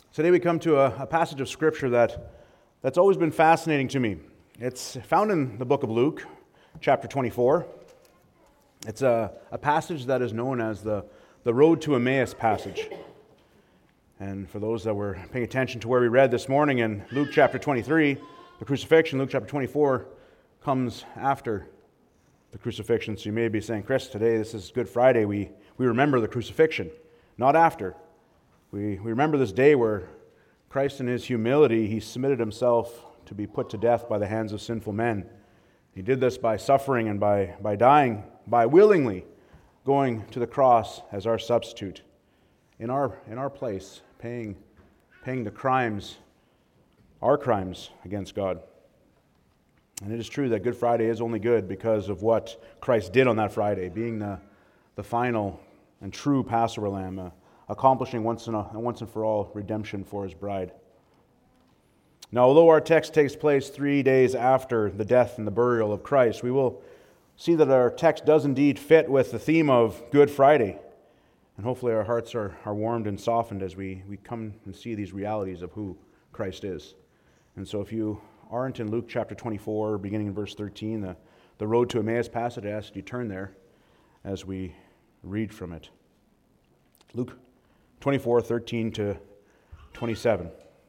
Today we come to a passage of Scripture that's always been fascinating to me. It's found in the book of Luke, chapter 24. It's a passage that is known as the Road to Emmaus passage. And for those that were paying attention to where we read this morning in Luke chapter 23, the crucifixion, Luke chapter 24 comes after the crucifixion. So you may be saying, Chris, today this is Good Friday. We remember the crucifixion, not after. We remember this day where Christ in his humility, he submitted himself to be put to death by the hands of sinful men. He did this by suffering and by dying, by willingly going to the cross as our substitute, in our place, paying the crimes, our crimes against God. And it is true that Good Friday is only good because of what Christ did on that Friday, being the final and true Passover lamb, accomplishing once and for all redemption for his bride. Now, although our text takes place 3 days after the death and the burial of Christ, we will see that our text does indeed fit with the theme of Good Friday. And hopefully our hearts are warmed and softened as we come and see these realities of who Christ is. And so if you aren't in Luke chapter 24, beginning in verse 13, the Road to Emmaus passage, I ask you to turn there as we read from it. Luke 24, 13 to 27.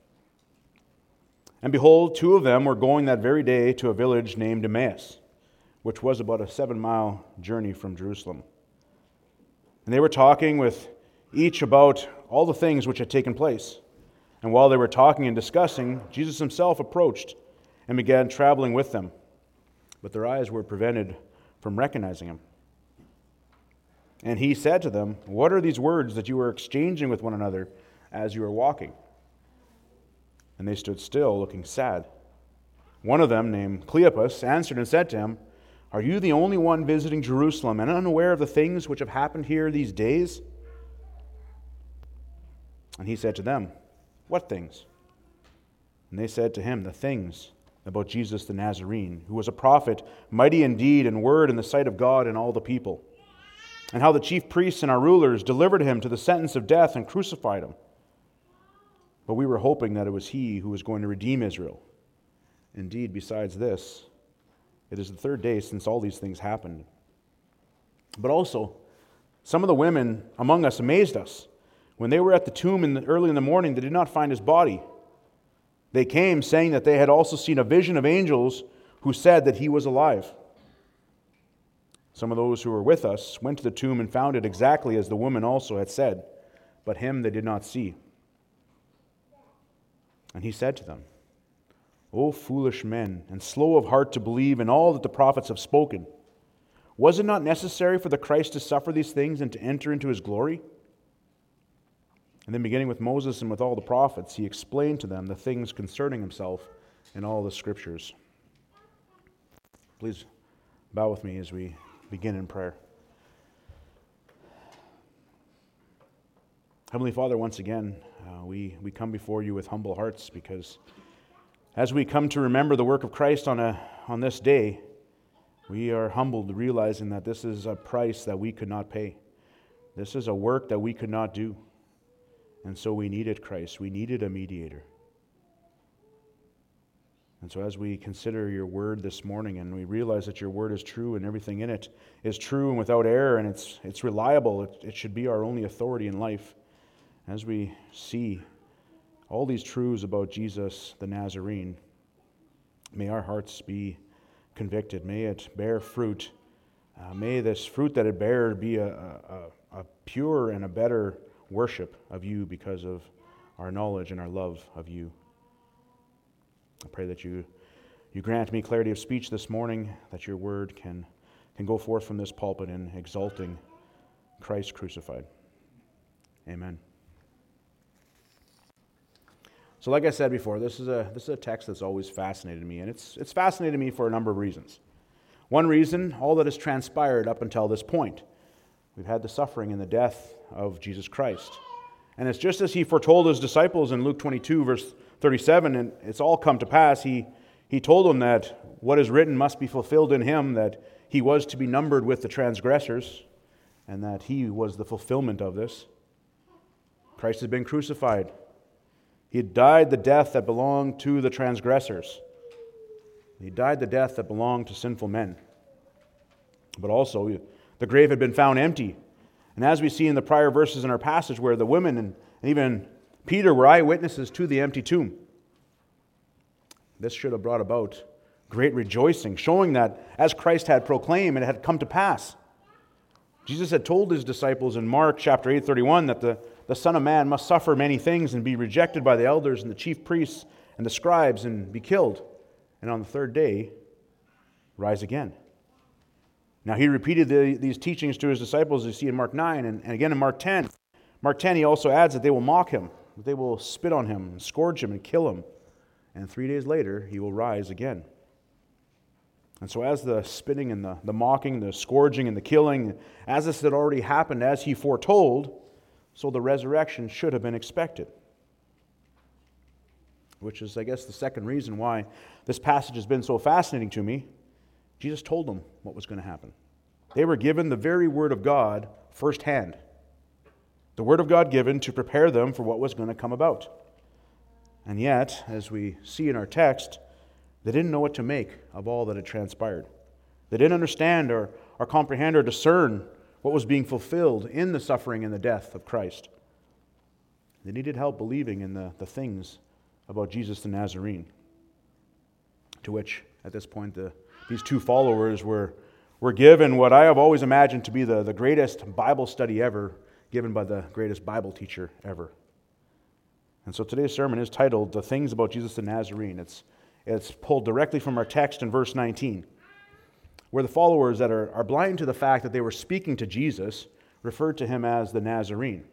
And behold, two of them were going that very day to a village named Emmaus, which was about a 7-mile journey from Jerusalem. And they were talking with each about all the things which had taken place. And while they were talking and discussing, Jesus himself approached and began traveling with them. But their eyes were prevented from recognizing him. And he said to them, "What are these words that you are exchanging with one another as you are walking?" And they stood still, looking sad. One of them, named Cleopas, answered and said to him, "Are you the only one visiting Jerusalem and unaware of the things which have happened here these days?" And he said to them, "What things?" And they said to him, "The things about Jesus the Nazarene, who was a prophet, mighty in deed and word in the sight of God and all the people. And how the chief priests and our rulers delivered him to the sentence of death and crucified him. But we were hoping that it was he who was going to redeem Israel. Indeed, besides this, it is the third day since all these things happened. But also, some of the women among us amazed us. When they were at the tomb early in the morning, they did not find his body. They came, saying that they had also seen a vision of angels who said that he was alive. Some of those who were with us went to the tomb and found it exactly as the woman also had said, but him they did not see." And he said to them, "O foolish men, and slow of heart to believe in all that the prophets have spoken. Was it not necessary for the Christ to suffer these things and to enter into his glory?" And then beginning with Moses and with all the prophets, he explained to them the things concerning himself in all the Scriptures. Please bow with me as we begin in prayer. Heavenly Father, once again, we come before you with humble hearts because as we come to remember the work of Christ on this day, we are humbled realizing that this is a price that we could not pay. This is a work that we could not do. And so we needed Christ. We needed a mediator. And so as we consider your word this morning and we realize that your word is true and everything in it is true and without error and it's reliable, it should be our only authority in life. As we see all these truths about Jesus the Nazarene, may our hearts be convicted. May it bear fruit. May this fruit that it bears be a pure and a better worship of you because of our knowledge and our love of you. I pray that you grant me clarity of speech this morning, that your word can go forth from this pulpit in exalting Christ crucified. Amen. So like I said before, this is a text that's always fascinated me, and it's fascinated me for a number of reasons. One reason, all that has transpired up until this point. We've had the suffering and the death of Jesus Christ. And it's just as he foretold his disciples in Luke 22, verse 37, and it's all come to pass. He told them that what is written must be fulfilled in him, that he was to be numbered with the transgressors, and that he was the fulfillment of this. Christ has been crucified. He died the death that belonged to the transgressors. He died the death that belonged to sinful men. But also, the grave had been found empty. And as we see in the prior verses in our passage, where the women and even Peter were eyewitnesses to the empty tomb, this should have brought about great rejoicing, showing that as Christ had proclaimed, it had come to pass. Jesus had told his disciples in Mark chapter 8:31 that the Son of Man must suffer many things and be rejected by the elders and the chief priests and the scribes and be killed, and on the third day rise again. Now he repeated these teachings to his disciples, you see in Mark 9 and again in Mark 10. Mark 10 he also adds that they will mock him, that they will spit on him, scourge him, and kill him. And 3 days later he will rise again. And so as the spitting and the mocking, the scourging and the killing, as this had already happened as he foretold, so the resurrection should have been expected. Which is, I guess, the second reason why this passage has been so fascinating to me. Jesus told them what was going to happen. They were given the very Word of God firsthand. The Word of God given to prepare them for what was going to come about. And yet, as we see in our text, they didn't know what to make of all that had transpired. They didn't understand or comprehend or discern what was being fulfilled in the suffering and the death of Christ. They needed help believing in the things about Jesus the Nazarene, to which, at this point, these two followers were given what I have always imagined to be the greatest Bible study ever, given by the greatest Bible teacher ever. And so today's sermon is titled, The Things About Jesus the Nazarene. It's pulled directly from our text in verse 19, where the followers that are blind to the fact that they were speaking to Jesus referred to him as the Nazarene.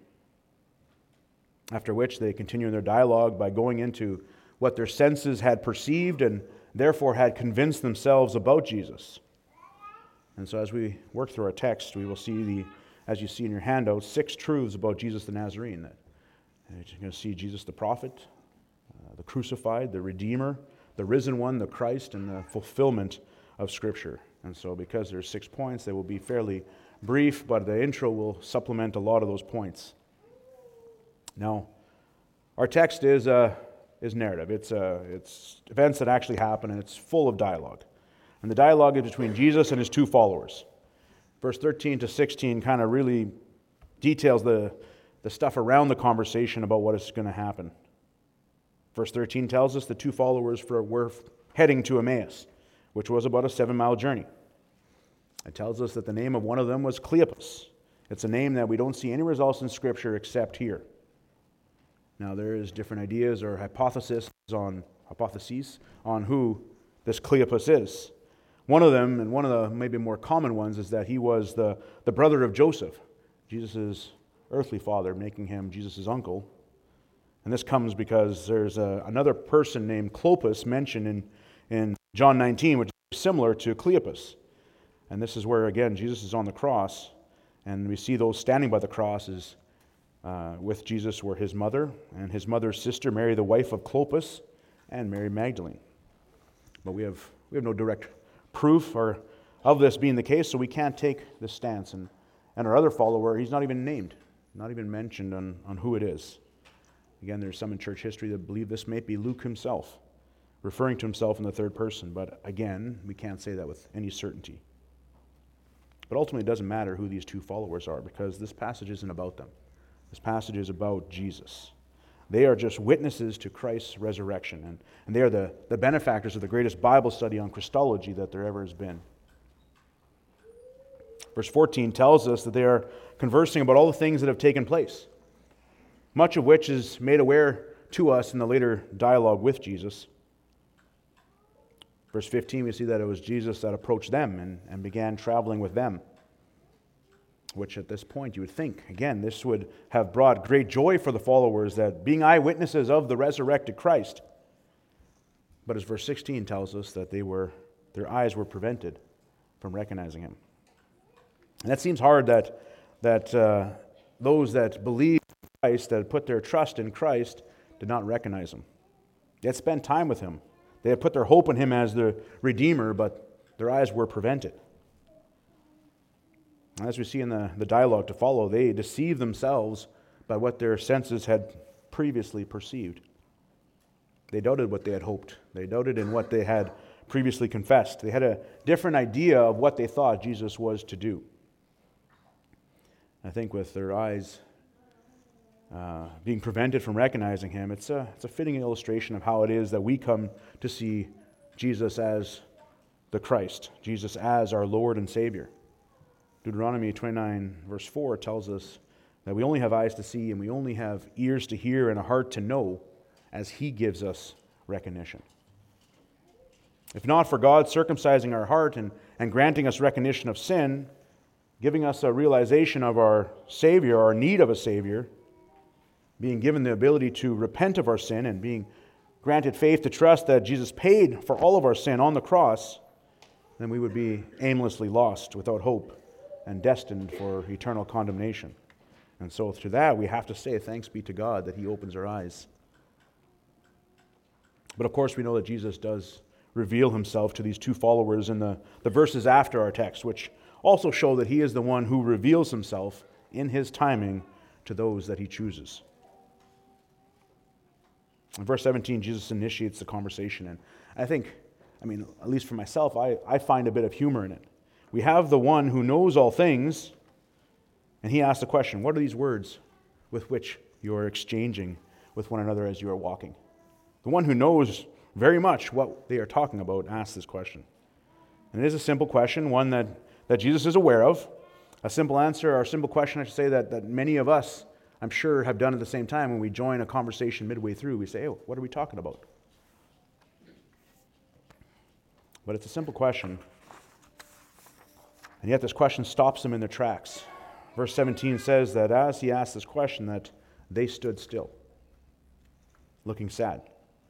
After which they continue in their dialogue by going into what their senses had perceived and therefore had convinced themselves about Jesus. And so as we work through our text, we will see, as you see in your handout, 6 truths about Jesus the Nazarene. You're going to see Jesus the prophet, the crucified, the Redeemer, the risen one, the Christ, and the fulfillment of Scripture. And so because there's 6 points, they will be fairly brief, but the intro will supplement a lot of those points. Now, our text is narrative. It's events that actually happen, and it's full of dialogue. And the dialogue is between Jesus and his 2 followers. Verse 13 to 16 kind of really details the stuff around the conversation about what is going to happen. Verse 13 tells us the 2 followers were heading to Emmaus, which was about a 7-mile journey. It tells us that the name of one of them was Cleopas. It's a name that we don't see any results in Scripture except here. Now, there is different ideas or hypotheses on who this Cleopas is. One of them, and one of the maybe more common ones, is that he was the brother of Joseph, Jesus' earthly father, making him Jesus' uncle. And this comes because there's another person named Clopas mentioned in John 19, which is similar to Cleopas. And this is where, again, Jesus is on the cross, and we see those standing by the cross with Jesus were his mother and his mother's sister, Mary, the wife of Clopas, and Mary Magdalene. But we have no direct proof of this being the case, so we can't take this stance. And our other follower, he's not even named, not even mentioned on who it is. Again, there's some in church history that believe this may be Luke himself, referring to himself in the third person. But again, we can't say that with any certainty. But ultimately, it doesn't matter who these 2 followers are, because this passage isn't about them. This passage is about Jesus. They are just witnesses to Christ's resurrection, and they are the benefactors of the greatest Bible study on Christology that there ever has been. Verse 14 tells us that they are conversing about all the things that have taken place, much of which is made aware to us in the later dialogue with Jesus. Verse 15, we see that it was Jesus that approached them and began traveling with them, which at this point you would think, again, this would have brought great joy for the followers, that being eyewitnesses of the resurrected Christ. But as verse 16 tells us, that their eyes were prevented from recognizing him. And that seems hard that those that believe in Christ, that put their trust in Christ, did not recognize him. They had spent time with him. They had put their hope in him as the Redeemer, but their eyes were prevented. As we see in the dialogue to follow, they deceived themselves by what their senses had previously perceived. They doubted what they had hoped. They doubted in what they had previously confessed. They had a different idea of what they thought Jesus was to do. I think with their eyes being prevented from recognizing him, it's a fitting illustration of how it is that we come to see Jesus as the Christ, Jesus as our Lord and Savior. Deuteronomy 29 verse 4 tells us that we only have eyes to see and we only have ears to hear and a heart to know as he gives us recognition. If not for God circumcising our heart and granting us recognition of sin, giving us a realization of our Savior, our need of a Savior, being given the ability to repent of our sin and being granted faith to trust that Jesus paid for all of our sin on the cross, then we would be aimlessly lost, without hope, and destined for eternal condemnation. And so through that, we have to say thanks be to God that he opens our eyes. But of course, we know that Jesus does reveal himself to these two followers in the verses after our text, which also show that he is the one who reveals himself in his timing to those that he chooses. In verse 17, Jesus initiates the conversation, and I think, at least for myself, I find a bit of humor in it. We have the one who knows all things, and he asks the question, what are these words with which you are exchanging with one another as you are walking? The one who knows very much what they are talking about asks this question. And it is a simple question, one that Jesus is aware of. A simple answer, or a simple question, I should say, that many of us, I'm sure, have done at the same time when we join a conversation midway through. We say, oh, what are we talking about? But it's a simple question. And yet this question stops them in their tracks. Verse 17 says that as he asked this question, that they stood still, looking sad.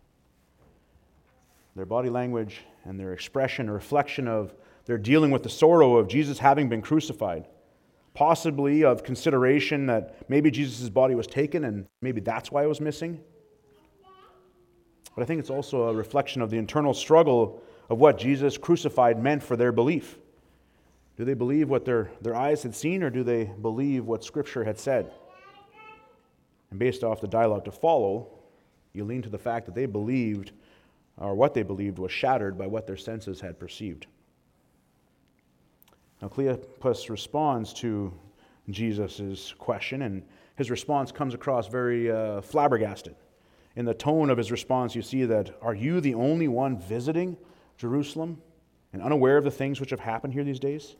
Their body language and their expression, a reflection of their dealing with the sorrow of Jesus having been crucified, possibly of consideration that maybe Jesus' body was taken and maybe that's why it was missing. But I think it's also a reflection of the internal struggle of what Jesus crucified meant for their belief. Do they believe what their eyes had seen, or do they believe what Scripture had said? And based off the dialogue to follow, you lean to the fact that they believed, or what they believed was shattered by what their senses had perceived. Now Cleopas responds to Jesus' question, and his response comes across very flabbergasted. In the tone of his response, you see that, are you the only one visiting Jerusalem and unaware of the things which have happened here these days?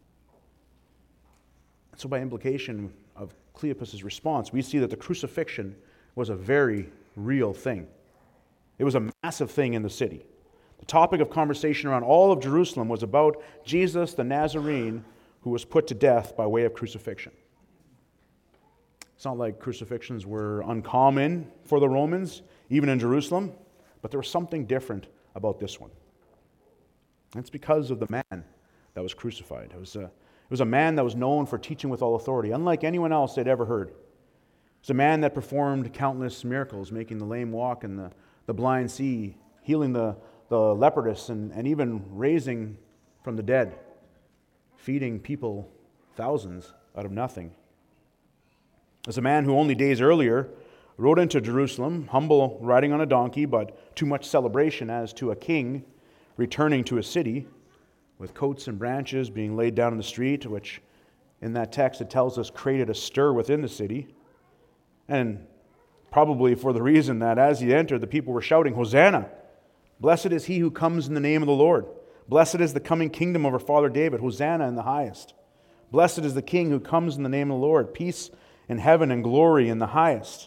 So by implication of Cleopas' response, we see that the crucifixion was a very real thing. It was a massive thing in the city. The topic of conversation around all of Jerusalem was about Jesus the Nazarene who was put to death by way of crucifixion. It's not like crucifixions were uncommon for the Romans, even in Jerusalem, but there was something different about this one. And it's because of the man that was crucified. It was a man that was known for teaching with all authority, unlike anyone else they'd ever heard. It was a man that performed countless miracles, making the lame walk and the blind see, healing the leprous, and even raising from the dead, feeding people, thousands, out of nothing. As a man who only days earlier rode into Jerusalem, humble, riding on a donkey, but too much celebration as to a king returning to a city, with coats and branches being laid down in the street, which in that text it tells us created a stir within the city. And probably for the reason that as he entered, the people were shouting, Hosanna! Blessed is he who comes in the name of the Lord. Blessed is the coming kingdom of our father David. Hosanna in the highest. Blessed is the King who comes in the name of the Lord. Peace in heaven and glory in the highest.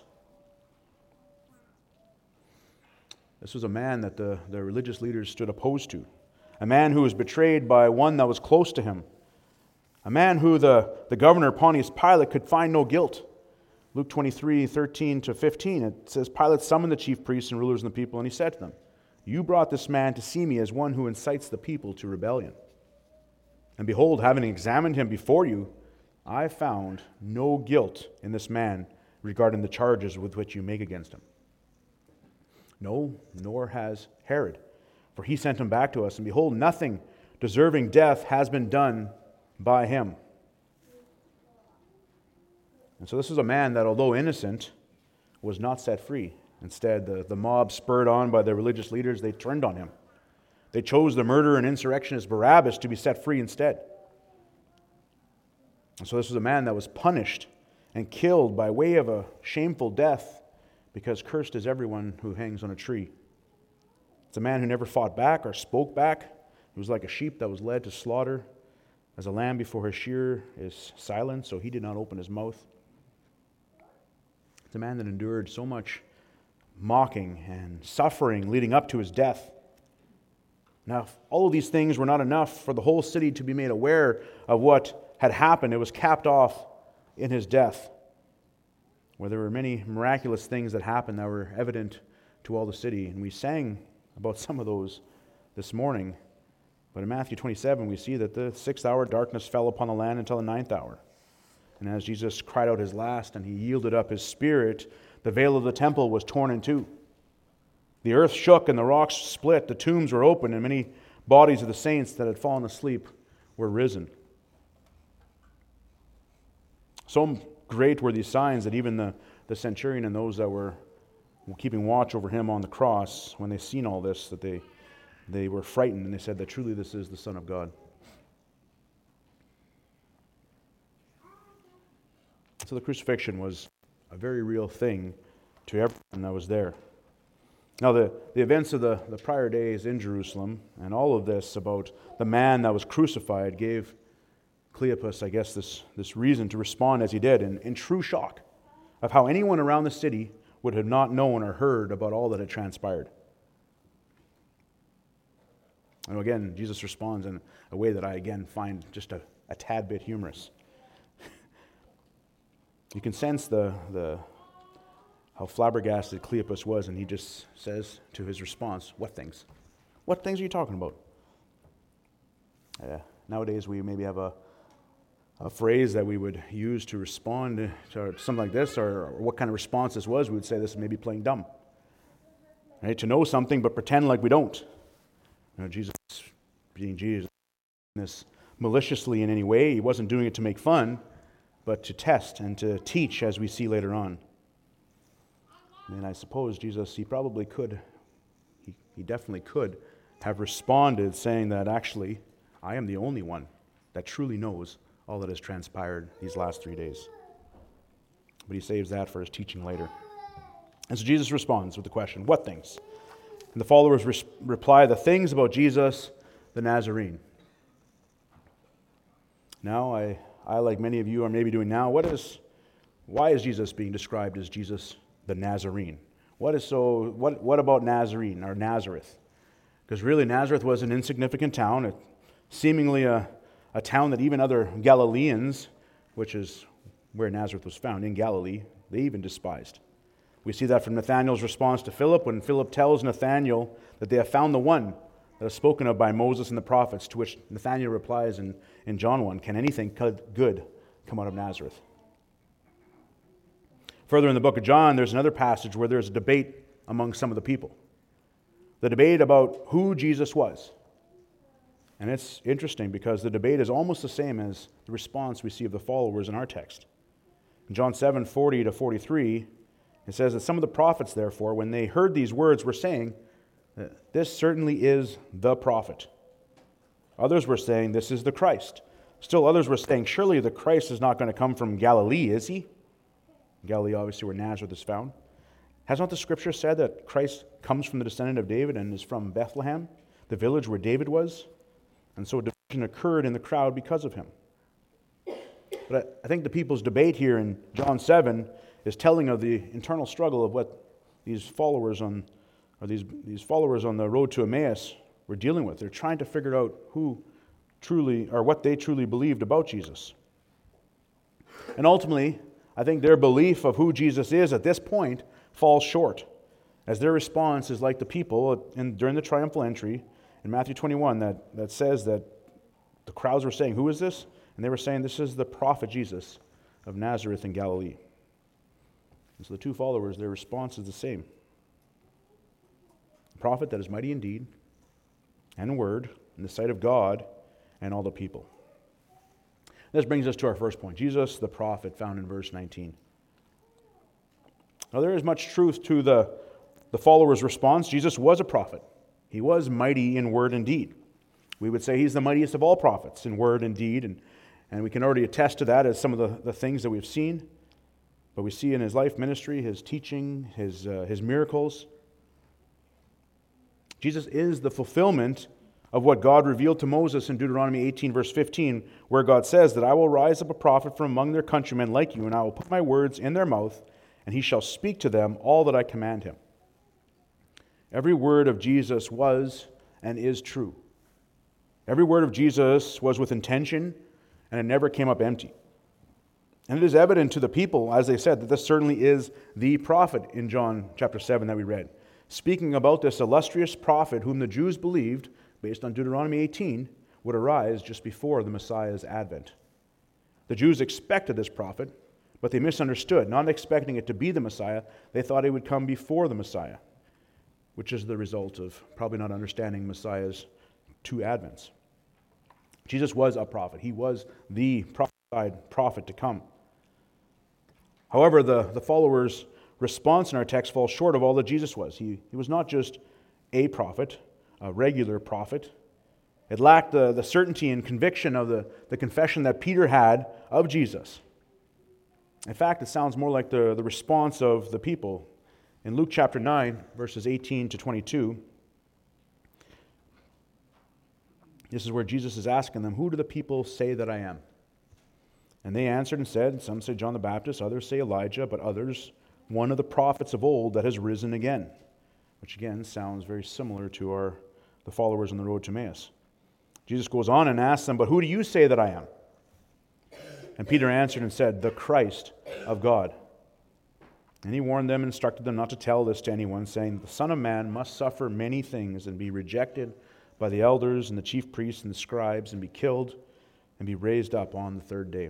This was a man that the religious leaders stood opposed to. A man who was betrayed by one that was close to him. A man who the governor Pontius Pilate could find no guilt. Luke 23:13-15, it says, Pilate summoned the chief priests and rulers and the people, and he said to them, you brought this man to see me as one who incites the people to rebellion. And behold, having examined him before you, I found no guilt in this man regarding the charges with which you make against him. No, nor has Herod, for he sent him back to us, and behold, nothing deserving death has been done by him. And so this is a man that, although innocent, was not set free. Instead, the mob, spurred on by the religious leaders, they turned on him. They chose the murderer and insurrectionist Barabbas to be set free instead. And so this was a man that was punished and killed by way of a shameful death, because cursed is everyone who hangs on a tree. It's a man who never fought back or spoke back. He was like a sheep that was led to slaughter, as a lamb before her shearer is silent, so he did not open his mouth. It's a man that endured so much mocking and suffering leading up to his death. Now, if all of these things were not enough for the whole city to be made aware of what had happened, it was capped off in his death, where there were many miraculous things that happened that were evident to all the city. And we sang about some of those this morning. But in Matthew 27, we see that the 6th hour darkness fell upon the land until the 9th hour. And as Jesus cried out his last and he yielded up his spirit, the veil of the temple was torn in two. The earth shook and the rocks split. The tombs were opened and many bodies of the saints that had fallen asleep were risen. So great were these signs that even the centurion and those that were keeping watch over him on the cross, when they seen all this, that they were frightened and they said that truly this is the Son of God. So the crucifixion was a very real thing to everyone that was there. Now the events of the prior days in Jerusalem and all of this about the man that was crucified gave Cleopas, I guess, this reason to respond as he did in true shock of how anyone around the city would have not known or heard about all that had transpired. And again, Jesus responds in a way that I again find just a tad bit humorous. You can sense how flabbergasted Cleopas was, and he just says to his response, "What things? What things are you talking about?" Nowadays, we maybe have a phrase that we would use to respond to something like this, or what kind of response this was. We would say this is maybe playing dumb. Right? To know something but pretend like we don't. Jesus, being Jesus, this maliciously in any way, he wasn't doing it to make fun, but to test and to teach, as we see later on. And I suppose Jesus, he probably could, he definitely could have responded saying that actually, I am the only one that truly knows all that has transpired these last 3 days. But he saves that for his teaching later. And so Jesus responds with the question, what things? And the followers reply, the things about Jesus the Nazarene. Now, I, like many of you are maybe doing now, why is Jesus being described as Jesus the Nazarene? What about Nazarene or Nazareth? Because really Nazareth was an insignificant town, seemingly a town that even other Galileans, which is where Nazareth was found, in Galilee, they even despised. We see that from Nathanael's response to Philip, when Philip tells Nathanael that they have found the one that is spoken of by Moses and the prophets, to which Nathanael replies in John 1, can anything good come out of Nazareth? Further in the book of John, there's another passage where there's a debate among some of the people. The debate about who Jesus was. And it's interesting because the debate is almost the same as the response we see of the followers in our text. In John 7:40-43, it says that some of the prophets, therefore, when they heard these words, were saying, this certainly is the prophet. Others were saying, this is the Christ. Still others were saying, surely the Christ is not going to come from Galilee, is he? Galilee, obviously, where Nazareth is found. Has not the Scripture said that Christ comes from the descendant of David and is from Bethlehem, the village where David was? And so a division occurred in the crowd because of him. But I think the people's debate here in John 7 is telling of the internal struggle of what these followers on the road to Emmaus were dealing with. They're trying to figure out who truly, or what they truly believed about Jesus. And ultimately, I think their belief of who Jesus is at this point falls short, as their response is like the people during the triumphal entry in Matthew 21 that says that the crowds were saying, who is this? And they were saying, this is the prophet Jesus of Nazareth in Galilee. And so the two followers, their response is the same. A prophet that is mighty in deed and in word in the sight of God and all the people. This brings us to our first point, Jesus the prophet, found in verse 19. Now there is much truth to the the followers' response, Jesus was a prophet. He was mighty in word and deed. We would say he's the mightiest of all prophets in word and deed, and we can already attest to that as some of the things that we've seen. But we see in his life ministry, his teaching, his miracles. Jesus is the fulfillment of what God revealed to Moses in Deuteronomy 18, verse 15, where God says that I will rise up a prophet from among their countrymen like you, and I will put my words in their mouth, and he shall speak to them all that I command him. Every word of Jesus was and is true. Every word of Jesus was with intention, and it never came up empty. And it is evident to the people, as they said, that this certainly is the prophet in John chapter 7 that we read. Speaking about this illustrious prophet whom the Jews believed, based on Deuteronomy 18, would arise just before the Messiah's advent. The Jews expected this prophet, but they misunderstood. Not expecting it to be the Messiah, they thought he would come before the Messiah, which is the result of probably not understanding Messiah's two advents. Jesus was a prophet. He was the prophesied prophet to come. However, the followers' response in our text falls short of all that Jesus was. He was not just a prophet, a regular prophet. It lacked the certainty and conviction of the confession that Peter had of Jesus. In fact, it sounds more like the response of the people. In Luke chapter 9, verses 18 to 22, this is where Jesus is asking them, "Who do the people say that I am?" And they answered and said, some say John the Baptist, others say Elijah, but others, one of the prophets of old that has risen again. Which again sounds very similar to the followers on the road to Emmaus. Jesus goes on and asks them, "But who do you say that I am?" And Peter answered and said, "The Christ of God." And he warned them and instructed them not to tell this to anyone, saying, "The Son of Man must suffer many things and be rejected by the elders and the chief priests and the scribes and be killed and be raised up on the third day."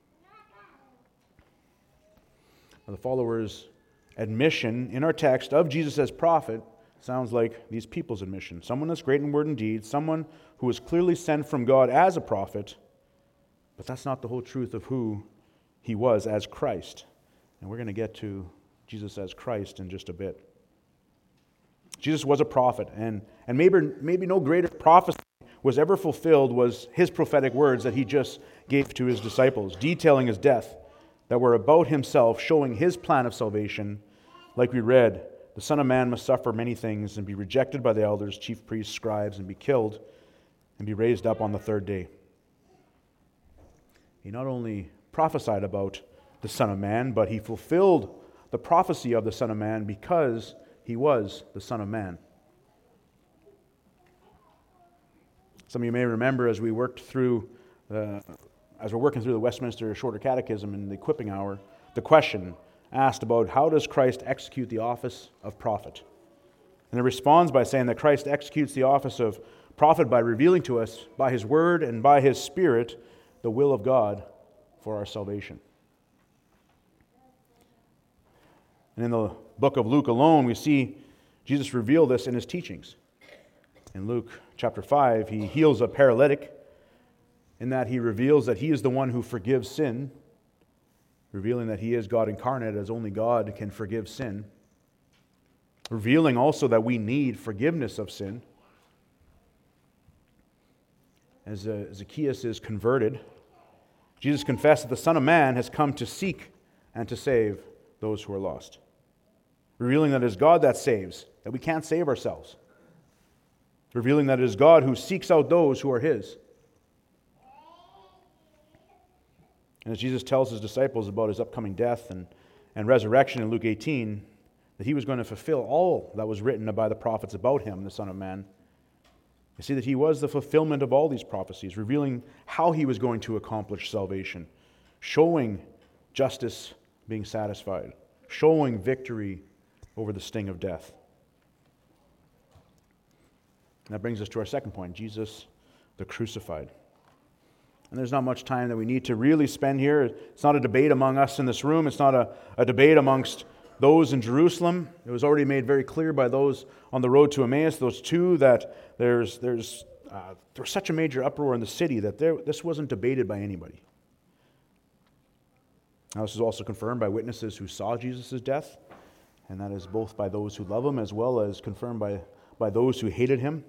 Now, the followers' admission in our text of Jesus as prophet sounds like these people's admission. Someone that's great in word and deed, someone who was clearly sent from God as a prophet, but that's not the whole truth of who he was as Christ. And we're going to get to Jesus as Christ in just a bit. Jesus was a prophet, and maybe no greater prophecy was ever fulfilled was his prophetic words that he just gave to his disciples, detailing his death, that were about himself, showing his plan of salvation. Like we read, the Son of Man must suffer many things and be rejected by the elders, chief priests, scribes, and be killed and be raised up on the third day. He not only prophesied about the Son of Man, but he fulfilled the prophecy of the Son of Man because he was the Son of Man. Some of you may remember as we're working through the Westminster Shorter Catechism in the equipping hour, the question asked about how does Christ execute the office of prophet? And it responds by saying that Christ executes the office of prophet by revealing to us by his word and by his Spirit the will of God for our salvation. And in the book of Luke alone, we see Jesus reveal this in his teachings. In Luke chapter 5, he heals a paralytic in that he reveals that he is the one who forgives sin, revealing that he is God incarnate as only God can forgive sin, revealing also that we need forgiveness of sin. As Zacchaeus is converted, Jesus confessed that the Son of Man has come to seek and to save those who are lost, revealing that it is God that saves, that we can't save ourselves, revealing that it is God who seeks out those who are his. And as Jesus tells his disciples about his upcoming death and resurrection in Luke 18, that he was going to fulfill all that was written by the prophets about him, the Son of Man. You see that he was the fulfillment of all these prophecies, revealing how he was going to accomplish salvation, showing justice being satisfied, showing victory over the sting of death. And that brings us to our second point, Jesus the crucified. And there's not much time that we need to really spend here. It's not a debate among us in this room. It's not a debate amongst those in Jerusalem. It was already made very clear by those on the road to Emmaus, those two, that there was such a major uproar in the city that this wasn't debated by anybody. Now, this is also confirmed by witnesses who saw Jesus' death and that is both by those who love him as well as confirmed by those who hated him.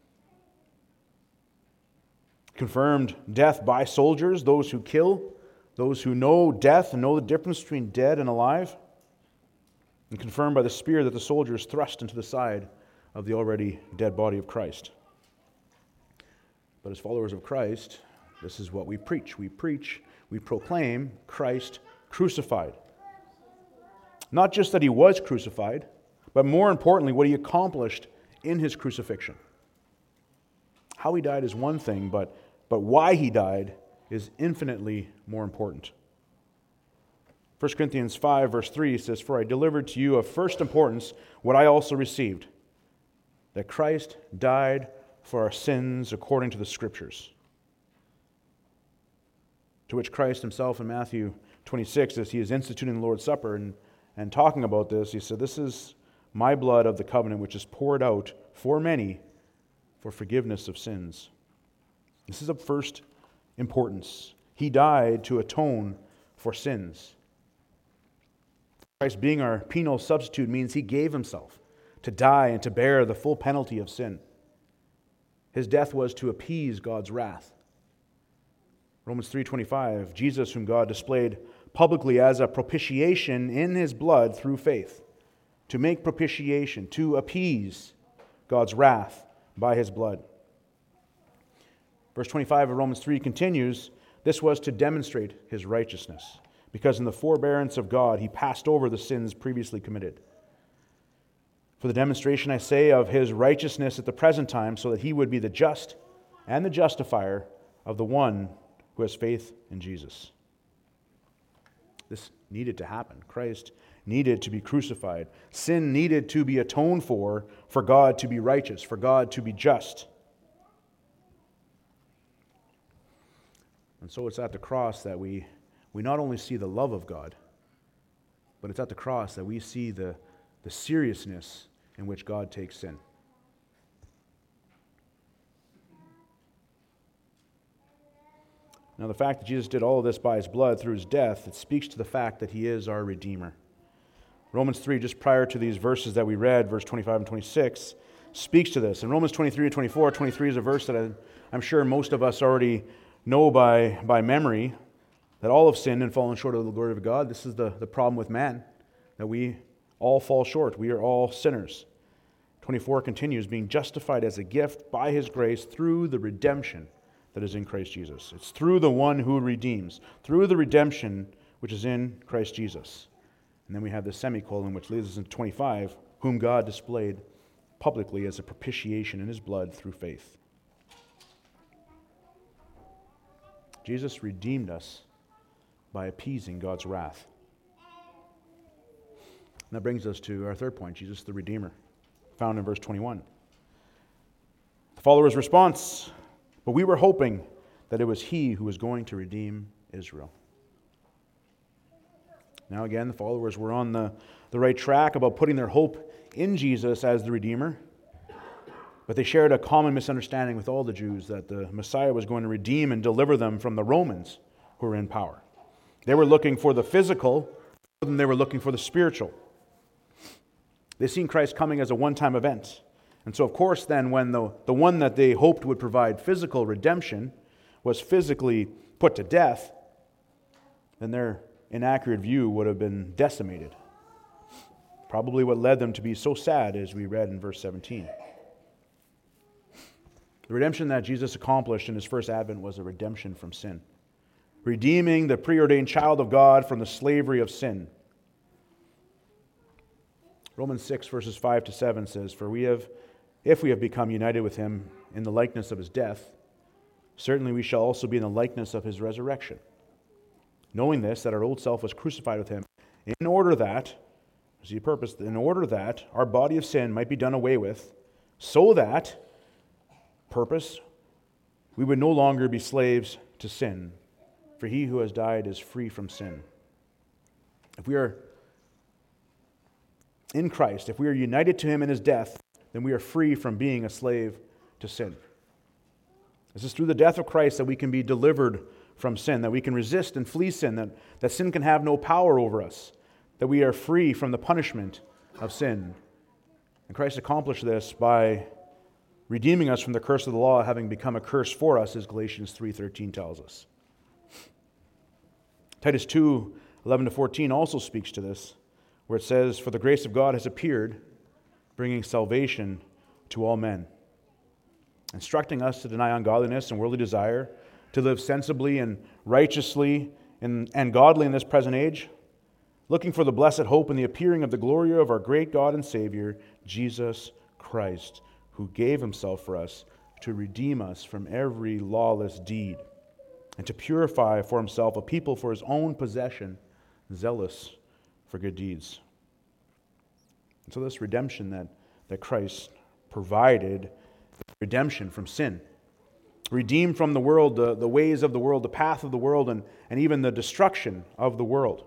Confirmed death by soldiers, those who kill, those who know death and know the difference between dead and alive, and confirmed by the spear that the soldiers thrust into the side of the already dead body of Christ. But as followers of Christ, this is what we preach. We proclaim Christ crucified. Not just that he was crucified, but more importantly, what he accomplished in his crucifixion. How he died is one thing, but why he died is infinitely more important. 1 Corinthians 5, verse 3 says, "For I delivered to you of first importance what I also received, that Christ died for our sins according to the Scriptures." To which Christ himself in Matthew 26, as he is instituting the Lord's Supper and talking about this, he said, "This is my blood of the covenant, which is poured out for many for forgiveness of sins." This is of first importance. He died to atone for sins. Christ being our penal substitute means he gave himself to die and to bear the full penalty of sin. His death was to appease God's wrath. Romans 3:25, Jesus, whom God displayed publicly as a propitiation in his blood through faith, to make propitiation, to appease God's wrath by his blood. Verse 25 of Romans 3 continues, this was to demonstrate his righteousness, because in the forbearance of God he passed over the sins previously committed. For the demonstration, I say, of his righteousness at the present time, so that he would be the just and the justifier of the one who has faith in Jesus. This needed to happen. Christ needed to be crucified. Sin needed to be atoned for God to be righteous, for God to be just. And so it's at the cross that we not only see the love of God, but it's at the cross that we see the seriousness in which God takes sin. Now, the fact that Jesus did all of this by his blood through his death, it speaks to the fact that he is our Redeemer. Romans 3, just prior to these verses that we read, verse 25 and 26, speaks to this. In Romans 23 and 24, 23 is a verse that I'm sure most of us already know by memory, that all have sinned and fallen short of the glory of God. This is the problem with man, that we all fall short. We are all sinners. 24 continues, being justified as a gift by his grace through the redemption that is in Christ Jesus. It's through the one who redeems, through the redemption which is in Christ Jesus. And then we have the semicolon which leads us into 25, whom God displayed publicly as a propitiation in his blood through faith. Jesus redeemed us by appeasing God's wrath. And that brings us to our third point, Jesus the Redeemer, found in verse 21. The follower's response, but we were hoping that it was he who was going to redeem Israel. Now again, the followers were on the right track about putting their hope in Jesus as the Redeemer, but they shared a common misunderstanding with all the Jews that the Messiah was going to redeem and deliver them from the Romans who were in power. They were looking for the physical more than they were looking for the spiritual. They seen Christ coming as a one-time event. And so, of course, then when the one that they hoped would provide physical redemption was physically put to death, then their inaccurate view would have been decimated. Probably what led them to be so sad, as we read in verse 17. The redemption that Jesus accomplished in his first advent was a redemption from sin, redeeming the preordained child of God from the slavery of sin. Romans 6, verses 5 to 7 says, For if we have become united with him in the likeness of his death, certainly we shall also be in the likeness of his resurrection. Knowing this, that our old self was crucified with him, in order that our body of sin might be done away with, so that, we would no longer be slaves to sin, for he who has died is free from sin. If we are in Christ, if we are united to him in his death, then we are free from being a slave to sin. This is through the death of Christ that we can be delivered from sin, that we can resist and flee sin, that sin can have no power over us, that we are free from the punishment of sin. And Christ accomplished this by redeeming us from the curse of the law, having become a curse for us, as Galatians 3:13 tells us. Titus 2:11-14 also speaks to this, where it says, "For the grace of God has appeared, bringing salvation to all men, instructing us to deny ungodliness and worldly desire, to live sensibly and righteously and godly in this present age, looking for the blessed hope and the appearing of the glory of our great God and Savior, Jesus Christ, who gave himself for us to redeem us from every lawless deed and to purify for himself a people for his own possession, zealous for good deeds." And so this redemption that Christ provided, redemption from sin, redeemed from the world, the ways of the world, the path of the world, and even the destruction of the world.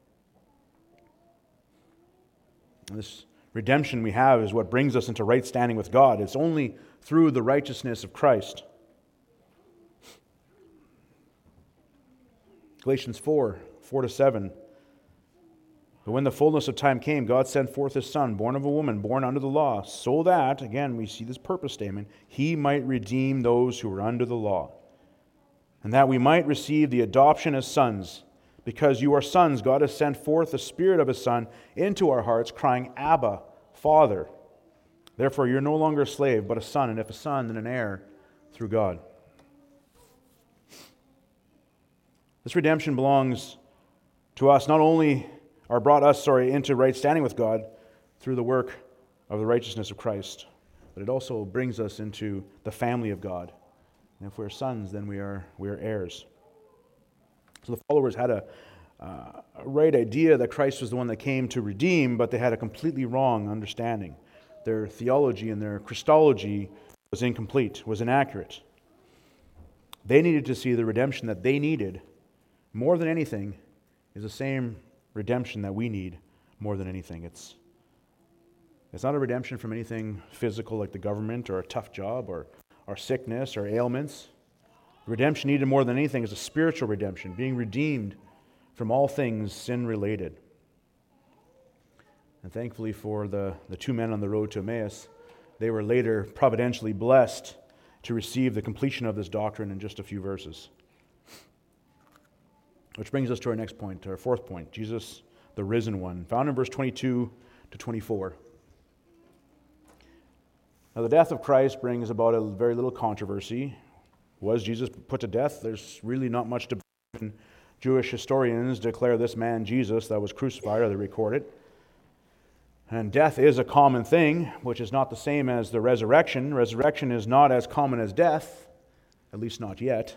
And this redemption we have is what brings us into right standing with God. It's only through the righteousness of Christ. Galatians 4:4-7. "But when the fullness of time came, God sent forth his Son, born of a woman, born under the law, so that," again we see this purpose statement, "he might redeem those who were under the law, and that we might receive the adoption as sons. Because you are sons, God has sent forth the Spirit of his Son into our hearts, crying, 'Abba, Father.' Therefore you're no longer a slave, but a son, and if a son, then an heir through God." This redemption belongs to us, not only, or brought us, into right standing with God through the work of the righteousness of Christ, but it also brings us into the family of God. And if we're sons, then we are heirs. So the followers had a right idea that Christ was the one that came to redeem, but they had a completely wrong understanding. Their theology and their Christology was incomplete, was inaccurate. They needed to see the redemption that they needed more than anything is the same redemption that we need more than anything. It's not a redemption from anything physical like the government or a tough job or sickness or ailments. Redemption needed more than anything is a spiritual redemption, being redeemed from all things sin-related. And thankfully for the two men on the road to Emmaus, they were later providentially blessed to receive the completion of this doctrine in just a few verses. Which brings us to our next point, our fourth point, Jesus, the risen one, found in verse 22-24. Now, the death of Christ brings about a very little controversy. Was Jesus put to death? There's really not much debate. Jewish historians declare this man Jesus that was crucified, or they record it. And death is a common thing, which is not the same as the resurrection. Resurrection is not as common as death, at least not yet.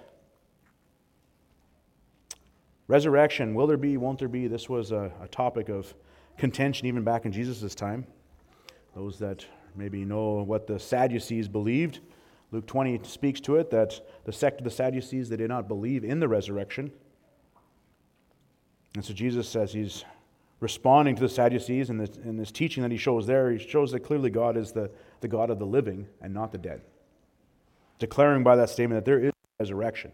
Resurrection, will there be, won't there be? This was a topic of contention even back in Jesus' time. Those that maybe know what the Sadducees believed, Luke 20 speaks to it, that the sect of the Sadducees, they did not believe in the resurrection. And so Jesus says he's responding to the Sadducees in this teaching that he shows there. He shows that clearly God is the God of the living and not the dead, declaring by that statement that there is resurrection.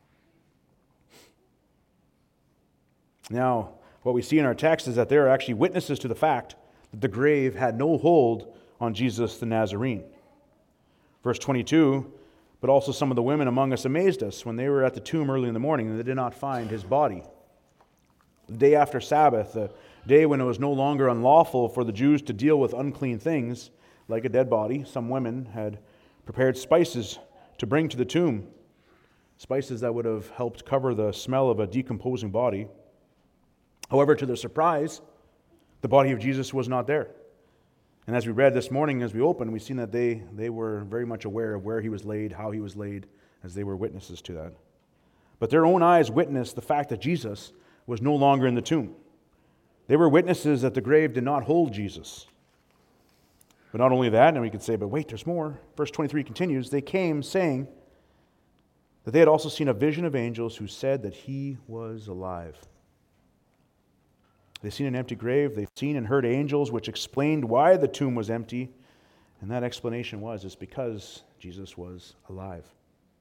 Now, what we see in our text is that there are actually witnesses to the fact that the grave had no hold on Jesus the Nazarene. Verse 22, "But also some of the women among us amazed us when they were at the tomb early in the morning, and they did not find his body." The day after Sabbath, the day when it was no longer unlawful for the Jews to deal with unclean things, like a dead body, some women had prepared spices to bring to the tomb, spices that would have helped cover the smell of a decomposing body. However, to their surprise, the body of Jesus was not there. And as we read this morning, as we opened, we've seen that they were very much aware of where he was laid, how he was laid, as they were witnesses to that. But their own eyes witnessed the fact that Jesus was no longer in the tomb. They were witnesses that the grave did not hold Jesus. But not only that, and we could say, but wait, there's more. Verse 23 continues, "They came saying that they had also seen a vision of angels who said that he was alive." They've seen an empty grave. They've seen and heard angels which explained why the tomb was empty. And that explanation was, it's because Jesus was alive.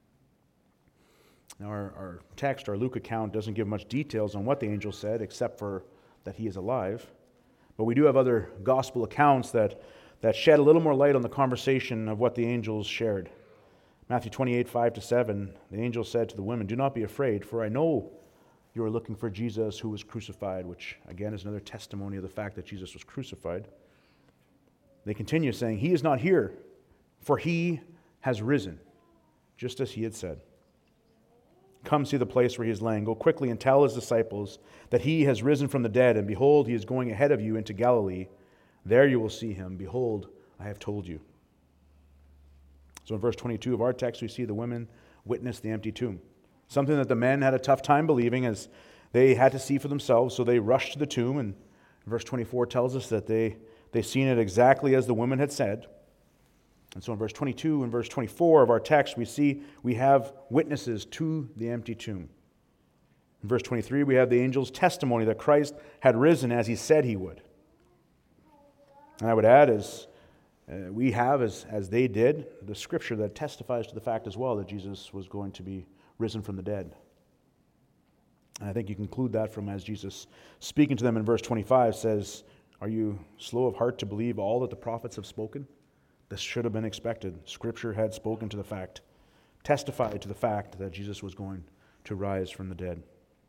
Now our text, our Luke account, doesn't give much details on what the angel said, except for that he is alive. But we do have other gospel accounts that shed a little more light on the conversation of what the angels shared. Matthew 28, 5-7, the angel said to the women, "Do not be afraid, for I know you are looking for Jesus who was crucified," which again is another testimony of the fact that Jesus was crucified. They continue saying, "He is not here, for he has risen, just as he had said. Come see the place where he is laying. Go quickly and tell his disciples that he has risen from the dead, and behold, he is going ahead of you into Galilee. There you will see him. Behold, I have told you." So in verse 22 of our text, we see the women witness the empty tomb. Something that the men had a tough time believing, as they had to see for themselves, so they rushed to the tomb. And verse 24 tells us that they seen it exactly as the women had said. And so in verse 22 and verse 24 of our text, we have witnesses to the empty tomb. In verse 23, we have the angel's testimony that Christ had risen as he said he would. And I would add, as we have, as they did, the scripture that testifies to the fact as well that Jesus was going to be risen from the dead. And I think you conclude that from as Jesus, speaking to them in verse 25, says, "Are you slow of heart to believe all that the prophets have spoken?" This should have been expected. Scripture had spoken to the fact, testified to the fact that Jesus was going to rise from the dead.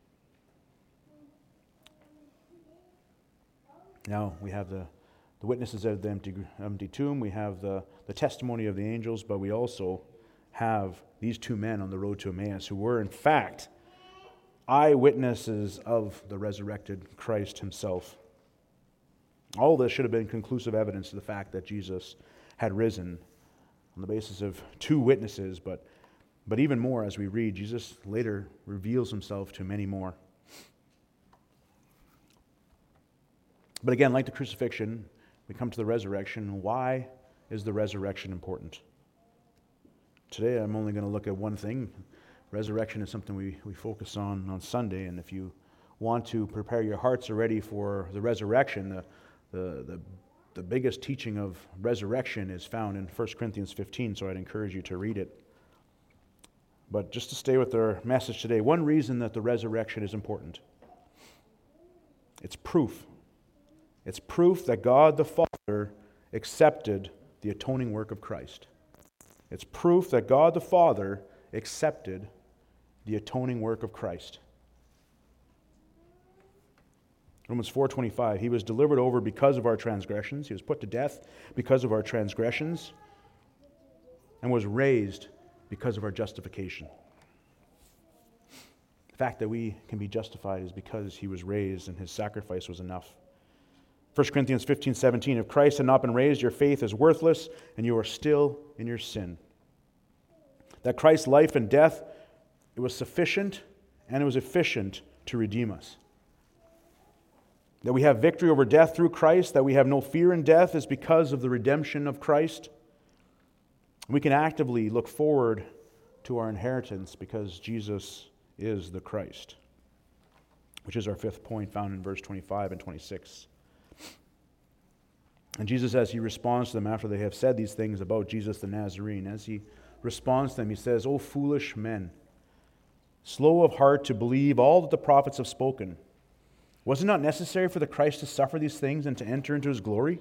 Now we have the witnesses of the empty tomb. We have the testimony of the angels, but we also have these two men on the road to Emmaus who were, in fact, eyewitnesses of the resurrected Christ himself. All this should have been conclusive evidence to the fact that Jesus had risen on the basis of two witnesses, but even more as we read, Jesus later reveals himself to many more. But again, like the crucifixion, we come to the resurrection. Why is the resurrection important? Today I'm only going to look at one thing. Resurrection is something we focus on Sunday, and if you want to prepare your hearts already for the resurrection, the biggest teaching of resurrection is found in 1 Corinthians 15, so I'd encourage you to read it. But just to stay with our message today, one reason that the resurrection is important, it's proof. It's proof that God the Father accepted the atoning work of Christ. It's proof that God the Father accepted the atoning work of Christ. Romans 4:25, he was delivered over because of our transgressions. He was put to death because of our transgressions and was raised because of our justification. The fact that we can be justified is because he was raised and his sacrifice was enough. 1 Corinthians 15:17, if Christ had not been raised, your faith is worthless and you are still in your sin. That Christ's life and death, it was sufficient and it was efficient to redeem us. That we have victory over death through Christ, that we have no fear in death is because of the redemption of Christ. We can actively look forward to our inheritance because Jesus is the Christ, which is our fifth point found in verse 25 and 26. And Jesus, as he responds to them after they have said these things about Jesus the Nazarene, as he responds to them, he says, "O foolish men, slow of heart to believe all that the prophets have spoken. Was it not necessary for the Christ to suffer these things and to enter into his glory?"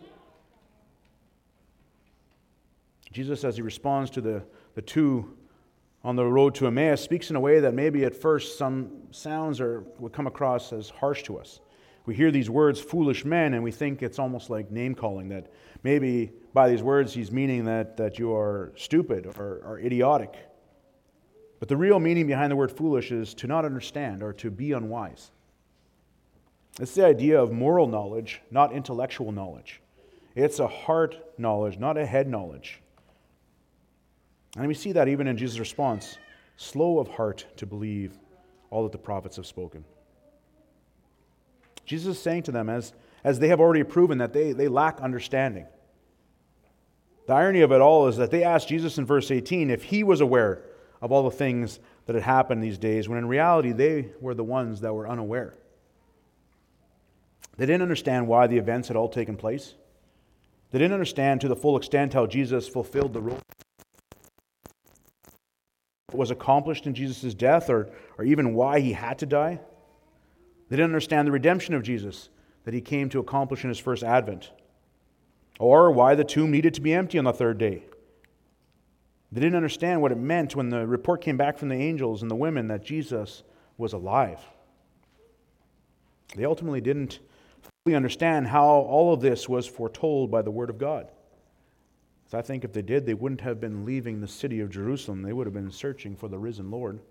Jesus, as he responds to the two on the road to Emmaus, speaks in a way that maybe at first some sounds would come across as harsh to us. We hear these words, foolish men, and we think it's almost like name-calling, that maybe by these words he's meaning that you are stupid or idiotic. But the real meaning behind the word foolish is to not understand or to be unwise. It's the idea of moral knowledge, not intellectual knowledge. It's a heart knowledge, not a head knowledge. And we see that even in Jesus' response, slow of heart to believe all that the prophets have spoken. Jesus is saying to them, as they have already proven that they lack understanding. The irony of it all is that they asked Jesus in verse 18 if he was aware of all the things that had happened these days, when in reality they were the ones that were unaware. They didn't understand why the events had all taken place. They didn't understand to the full extent how Jesus fulfilled the role that was accomplished in Jesus' death, or even why he had to die. They didn't understand the redemption of Jesus, that he came to accomplish in his first advent, or why the tomb needed to be empty on the third day. They didn't understand what it meant when the report came back from the angels and the women that Jesus was alive. They ultimately didn't fully understand how all of this was foretold by the Word of God. So I think if they did, they wouldn't have been leaving the city of Jerusalem. They would have been searching for the risen Lord.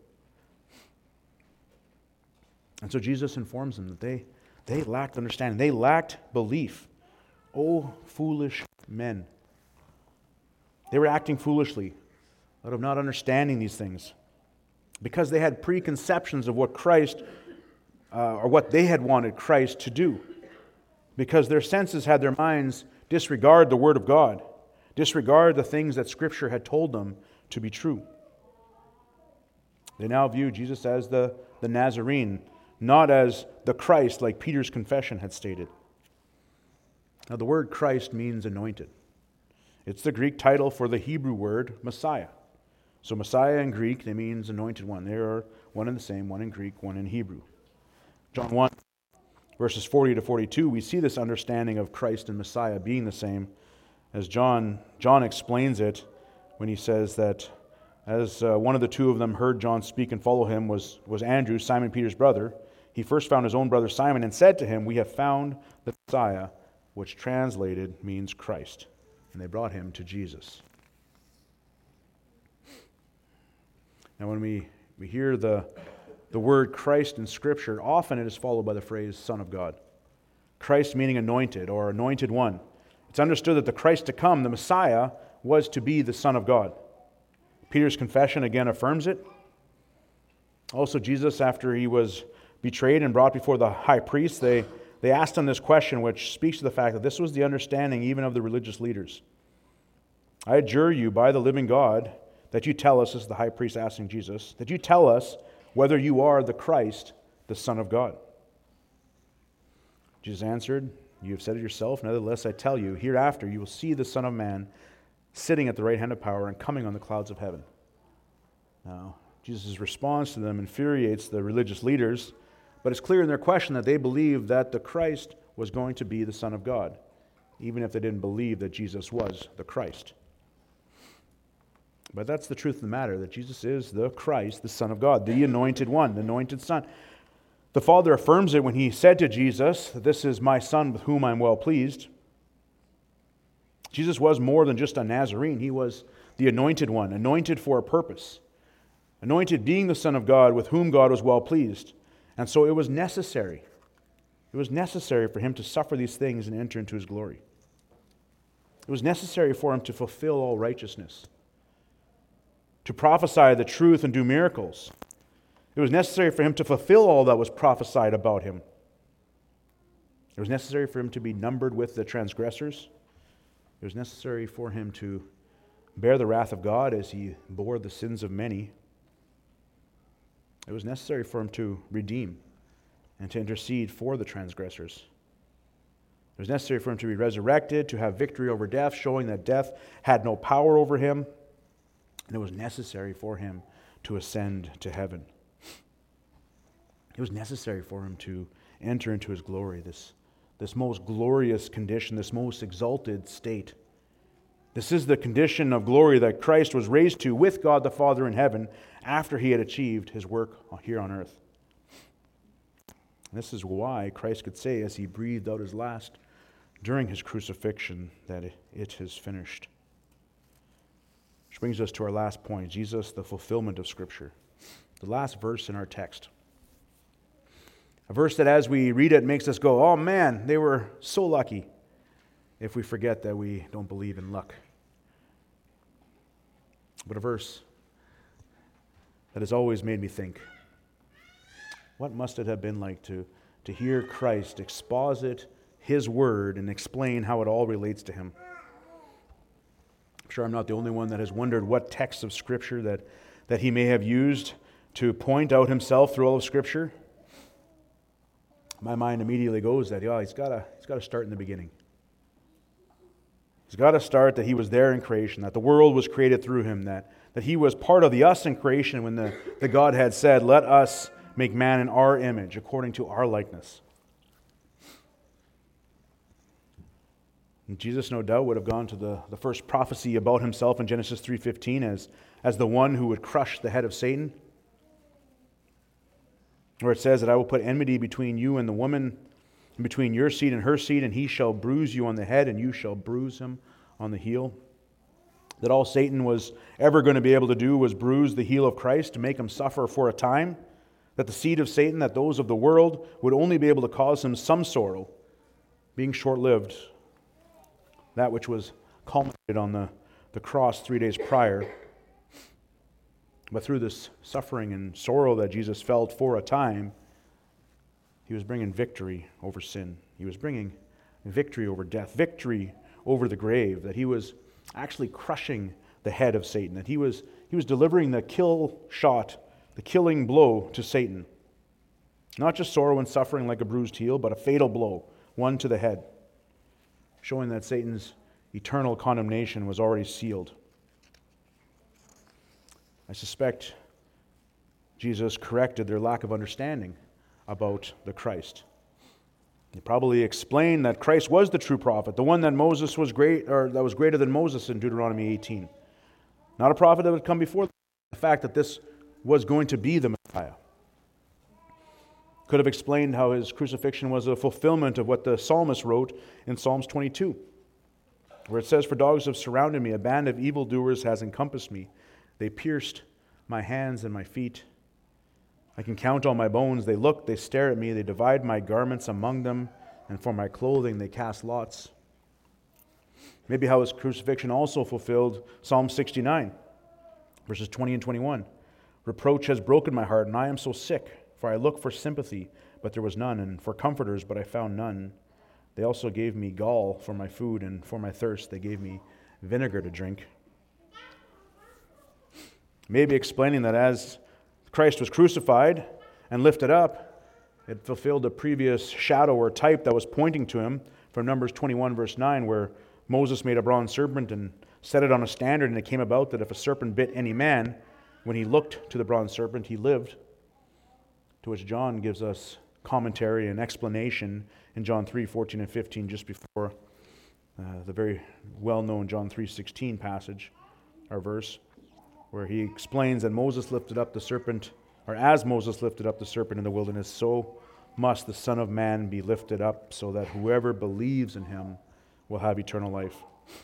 And so Jesus informs them that they lacked understanding. They lacked belief. Oh, foolish men. They were acting foolishly out of not understanding these things because they had preconceptions of what Christ, or what they had wanted Christ to do. Because their senses had their minds disregard the Word of God, disregard the things that Scripture had told them to be true. They now view Jesus as the Nazarene, not as the Christ like Peter's confession had stated. Now the word Christ means anointed. It's the Greek title for the Hebrew word Messiah. So Messiah in Greek, it means anointed one. They are one and the same, one in Greek, one in Hebrew. John 1, verses 40 to 42, we see this understanding of Christ and Messiah being the same, as John explains it when he says that as one of the two of them heard John speak and follow him was Andrew, Simon Peter's brother. He first found his own brother Simon and said to him, "We have found the Messiah," which translated means Christ. And they brought him to Jesus. Now when we hear the word Christ in Scripture, often it is followed by the phrase Son of God. Christ meaning anointed or anointed one. It's understood that the Christ to come, the Messiah, was to be the Son of God. Peter's confession again affirms it. Also, Jesus, after he was betrayed and brought before the high priest, they asked him this question, which speaks to the fact that this was the understanding even of the religious leaders. "I adjure you by the living God that you tell us," this is the high priest asking Jesus, "that you tell us whether you are the Christ, the Son of God." Jesus answered, "You have said it yourself, nevertheless I tell you, hereafter you will see the Son of Man sitting at the right hand of power and coming on the clouds of heaven." Now, Jesus' response to them infuriates the religious leaders, but it's clear in their question that they believed that the Christ was going to be the Son of God, even if they didn't believe that Jesus was the Christ. But that's the truth of the matter, that Jesus is the Christ, the Son of God, the anointed one, the anointed Son. The Father affirms it when he said to Jesus, "This is my Son with whom I am well pleased." Jesus was more than just a Nazarene. He was the anointed one, anointed for a purpose. Anointed being the Son of God with whom God was well pleased. And so it was necessary. It was necessary for him to suffer these things and enter into his glory. It was necessary for him to fulfill all righteousness, to prophesy the truth and do miracles. It was necessary for him to fulfill all that was prophesied about him. It was necessary for him to be numbered with the transgressors. It was necessary for him to bear the wrath of God as he bore the sins of many. It was necessary for him to redeem and to intercede for the transgressors. It was necessary for him to be resurrected, to have victory over death, showing that death had no power over him. And it was necessary for him to ascend to heaven. It was necessary for him to enter into his glory, this most glorious condition, this most exalted state. This is the condition of glory that Christ was raised to with God the Father in heaven after he had achieved his work here on earth. This is why Christ could say, as he breathed out his last during his crucifixion, that it is finished. Which brings us to our last point, Jesus, the fulfillment of Scripture. The last verse in our text. A verse that as we read it makes us go, "Oh man, they were so lucky," if we forget that we don't believe in luck. But a verse that has always made me think, what must it have been like to hear Christ exposit his word and explain how it all relates to him? I'm sure I'm not the only one that has wondered what texts of Scripture that he may have used to point out himself through all of Scripture. My mind immediately goes that he's got to start in the beginning. He's got to start that he was there in creation, that the world was created through him, that he was part of the us in creation when the God had said, "Let us make man in our image, according to our likeness." And Jesus, no doubt, would have gone to the first prophecy about himself in Genesis 3:15 as the one who would crush the head of Satan, where it says that I will put enmity between you and the woman, and between your seed and her seed, and he shall bruise you on the head, and you shall bruise him on the heel. That all Satan was ever going to be able to do was bruise the heel of Christ to make him suffer for a time. That the seed of Satan, that those of the world, would only be able to cause him some sorrow, being short-lived. That which was culminated on the cross 3 days prior. But through this suffering and sorrow that Jesus felt for a time, he was bringing victory over sin. He was bringing victory over death, victory over the grave, that he was actually crushing the head of Satan, that he was delivering the kill shot, the killing blow to Satan. Not just sorrow and suffering like a bruised heel, but a fatal blow, one to the head, showing that Satan's eternal condemnation was already sealed. I suspect Jesus corrected their lack of understanding about the Christ. He probably explained that Christ was the true prophet, the one that Moses was that was greater than Moses in Deuteronomy 18. Not a prophet that would come before the fact that this was going to be the Messiah. Could have explained how his crucifixion was a fulfillment of what the psalmist wrote in Psalms 22, where it says, "For dogs have surrounded me, a band of evildoers has encompassed me. They pierced my hands and my feet. I can count all my bones. They look, they stare at me. They divide my garments among them, and for my clothing they cast lots." Maybe how his crucifixion also fulfilled Psalm 69, verses 20 and 21. "Reproach has broken my heart, and I am so sick. For I looked for sympathy, but there was none, and for comforters, but I found none. They also gave me gall for my food, and for my thirst they gave me vinegar to drink." Maybe explaining that as Christ was crucified and lifted up, it fulfilled a previous shadow or type that was pointing to him from Numbers 21, verse 9, where Moses made a bronze serpent and set it on a standard, and it came about that if a serpent bit any man, when he looked to the bronze serpent, he lived. To which John gives us commentary and explanation in John 3, 14 and 15, just before the very well-known John 3:16 passage, our verse, where he explains that Moses lifted up the serpent, or as Moses lifted up the serpent in the wilderness, so must the Son of Man be lifted up, so that whoever believes in him will have eternal life.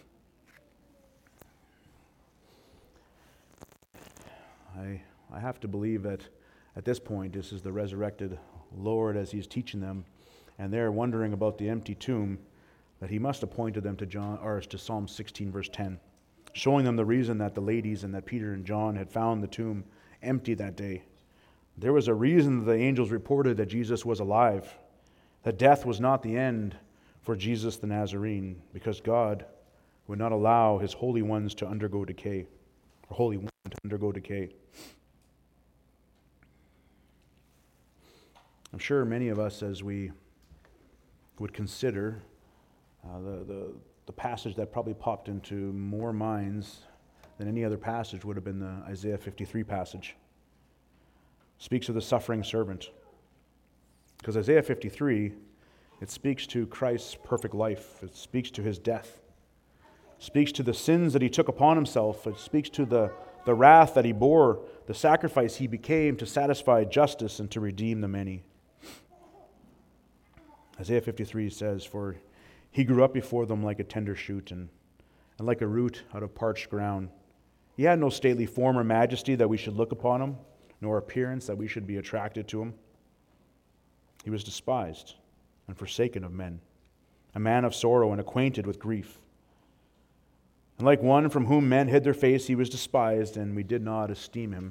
I have to believe that at this point, this is the resurrected Lord as he's teaching them, and they're wondering about the empty tomb, that he must have pointed them to Psalm 16, verse 10, showing them the reason that the ladies and that Peter and John had found the tomb empty that day. There was a reason that the angels reported that Jesus was alive, that death was not the end for Jesus the Nazarene, because God would not allow his holy ones to undergo decay, or holy one to undergo decay. I'm sure many of us, as we would consider the passage that probably popped into more minds than any other passage would have been the Isaiah 53 passage. It speaks of the suffering servant. Because Isaiah 53, it speaks to Christ's perfect life. It speaks to his death. It speaks to the sins that he took upon himself. It speaks to the wrath that he bore, the sacrifice he became to satisfy justice and to redeem the many. Isaiah 53 says, "For he grew up before them like a tender shoot, and like a root out of parched ground. He had no stately form or majesty that we should look upon him, nor appearance that we should be attracted to him. He was despised and forsaken of men, a man of sorrow and acquainted with grief. And like one from whom men hid their face, he was despised, and we did not esteem him.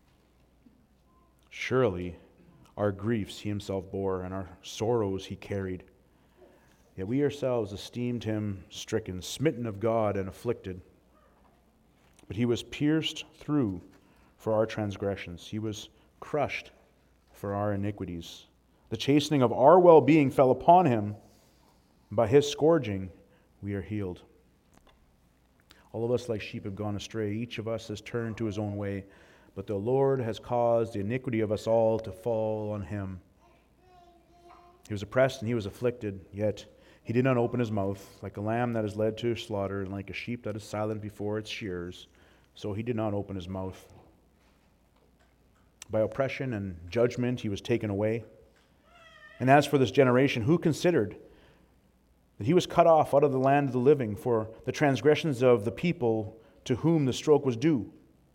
Surely our griefs he himself bore, and our sorrows he carried. Yet we ourselves esteemed him stricken, smitten of God, and afflicted. But he was pierced through for our transgressions. He was crushed for our iniquities. The chastening of our well-being fell upon him. By his scourging we are healed. All of us like sheep have gone astray. Each of us has turned to his own way. But the Lord has caused the iniquity of us all to fall on him. He was oppressed and he was afflicted, yet He did not open his mouth. Like a lamb that is led to slaughter, and like a sheep that is silent before its shearers, so he did not open his mouth. By oppression and judgment he was taken away. And as for this generation, who considered that he was cut off out of the land of the living for the transgressions of the people to whom the stroke was due?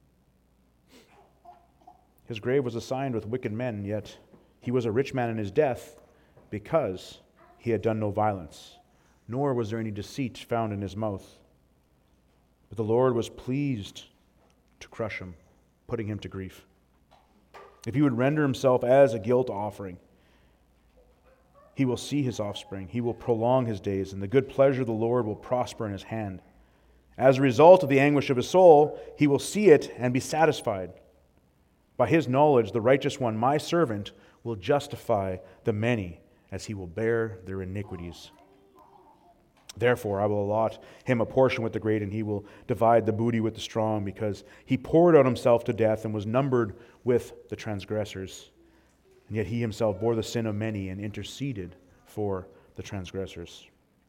His grave was assigned with wicked men, yet he was a rich man in his death, because he had done no violence, nor was there any deceit found in his mouth. But the Lord was pleased to crush him, putting him to grief. If he would render himself as a guilt offering, he will see his offspring. He will prolong his days, and the good pleasure of the Lord will prosper in his hand. As a result of the anguish of his soul, he will see it and be satisfied. By his knowledge, the righteous one, my servant, will justify the many, as he will bear their iniquities. Therefore, I will allot him a portion with the great, and he will divide the booty with the strong, because he poured out himself to death and was numbered with the transgressors. And yet he himself bore the sin of many and interceded for the transgressors.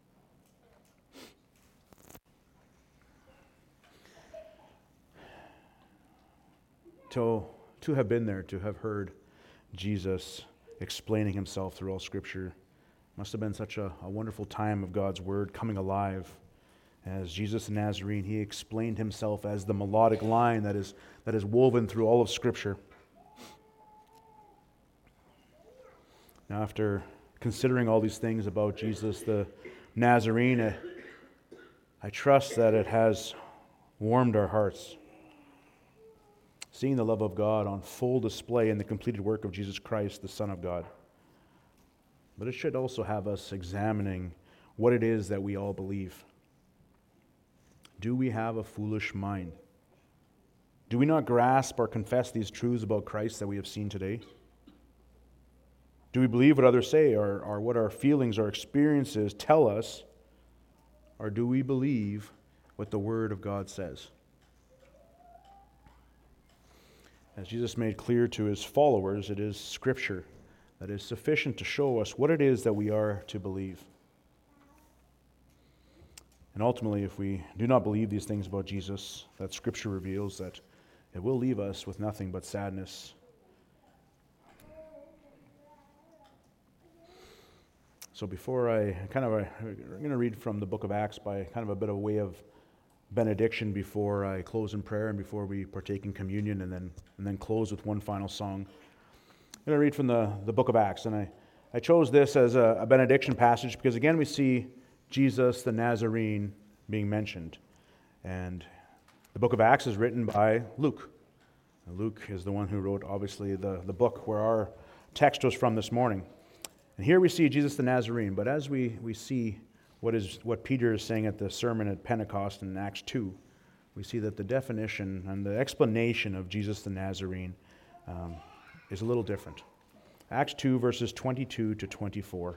To have been there, to have heard Jesus explaining himself through all Scripture, must have been such a wonderful time of God's Word coming alive. As Jesus the Nazarene, he explained himself as the melodic line that is woven through all of Scripture. Now, after considering all these things about Jesus the Nazarene, I trust that it has warmed our hearts. Seeing the love of God on full display in the completed work of Jesus Christ, the Son of God. But it should also have us examining what it is that we all believe. Do we have a foolish mind? Do we not grasp or confess these truths about Christ that we have seen today? Do we believe what others say, or what our feelings or experiences tell us? Or do we believe what the Word of God says? As Jesus made clear to his followers, it is Scripture that is sufficient to show us what it is that we are to believe. And ultimately, if we do not believe these things about Jesus, that Scripture reveals, that it will leave us with nothing but sadness. So before I'm going to read from the book of Acts by kind of a bit of a way of benediction before I close in prayer and before we partake in communion, and then close with one final song. I'm going to read from the book of Acts, and I chose this as a benediction passage because again we see Jesus the Nazarene being mentioned. And the book of Acts is written by Luke. Luke is the one who wrote, obviously, the book where our text was from this morning. And here we see Jesus the Nazarene, but as we see what Peter is saying at the sermon at Pentecost in Acts 2, we see that the definition and the explanation of Jesus the Nazarene is a little different. Acts 2, verses 22 to 24.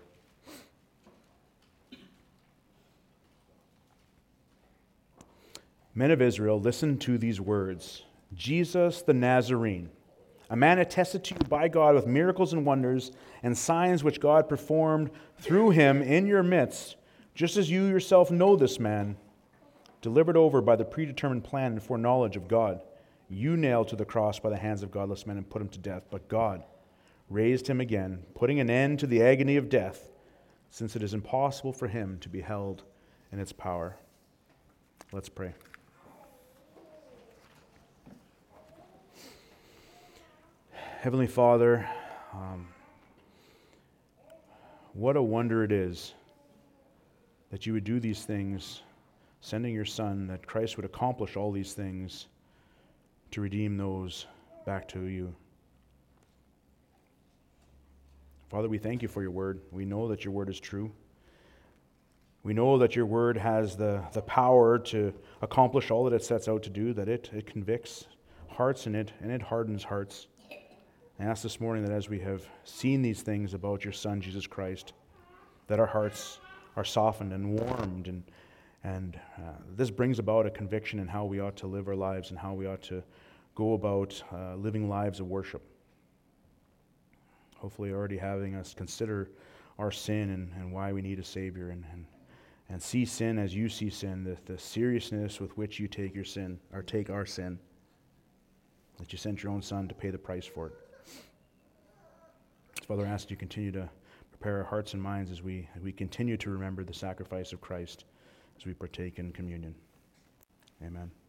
Men of Israel, listen to these words. Jesus the Nazarene, a man attested to you by God with miracles and wonders and signs which God performed through him in your midst, just as you yourself know this man, delivered over by the predetermined plan and foreknowledge of God. You nailed to the cross by the hands of godless men and put him to death, but God raised him again, putting an end to the agony of death, since it is impossible for him to be held in its power. Let's pray. Heavenly Father, what a wonder it is that you would do these things, sending your Son, that Christ would accomplish all these things to redeem those back to you. Father, we thank you for your word. We know that your word is true. We know that your word has the power to accomplish all that it sets out to do, that it convicts hearts and it hardens hearts. I ask this morning that as we have seen these things about your Son, Jesus Christ, that our hearts are softened and warmed, and this brings about a conviction in how we ought to live our lives and how we ought to go about living lives of worship. Hopefully already having us consider our sin and why we need a Savior, and see sin as you see sin, the seriousness with which you take your sin, or take our sin, that you sent your own Son to pay the price for it. So Father, I ask that you continue to prepare our hearts and minds as we continue to remember the sacrifice of Christ as we partake in communion. Amen.